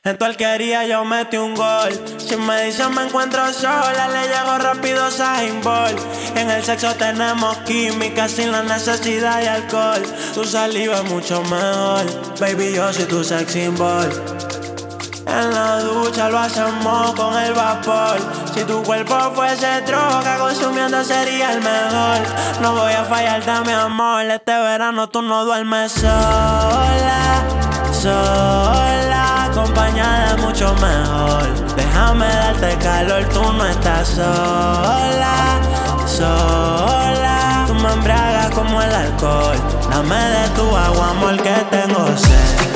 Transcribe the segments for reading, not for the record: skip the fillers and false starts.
En tu alquería yo metí un gol. Si me dicen me encuentro sola, le llego rápido Usain Bolt. En el sexo tenemos química sin la necesidad de alcohol. Tu saliva es mucho mejor, baby, yo soy tu sex symbol. En la ducha lo hacemos con el vapor. Si tu cuerpo fuese droga, consumiendo sería el mejor. No voy a fallarte, mi amor. Este verano tú no duermes sola, sola, acompañada es mucho mejor. Déjame darte calor, tú no estás sola, sola. Tú me embriagas como el alcohol. Dame de tu agua, amor, que tengo sed.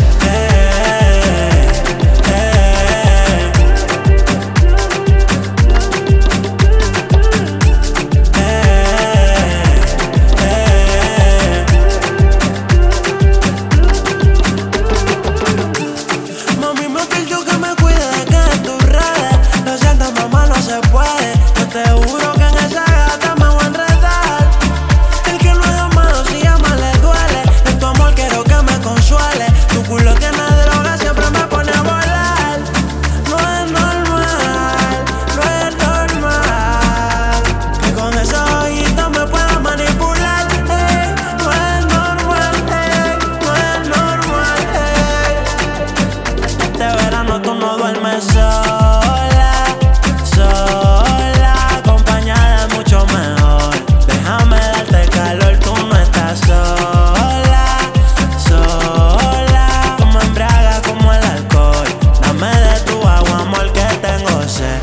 Tú no duermes sola, sola, acompañada es mucho mejor. Déjame darte calor, tú no estás sola, sola. Tú me embriagas como el alcohol. Dame de tu agua, amor, que tengo sed.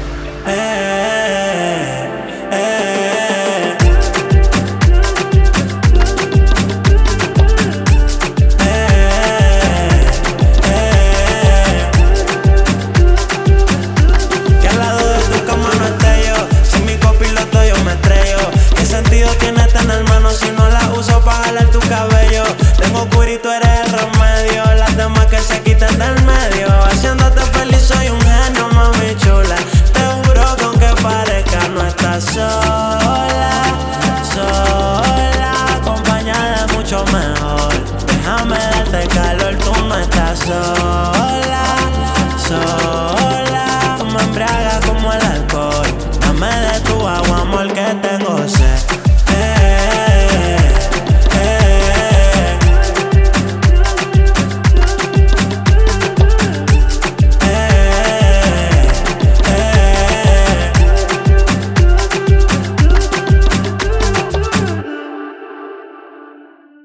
Tienes tener manos si no las uso pa' jalar tu cabello. Tengo cura y tú eres el remedio. Las demás que se quiten del medio. Haciéndote feliz soy un genio, mami chula. Te juro que aunque parezca no estás sola, sola, acompañada es mucho mejor. Déjame darte calor, tú no estás sola, sola. Tú me embriagas como el alcohol. Dame de tu agua, amor, que tengo sed.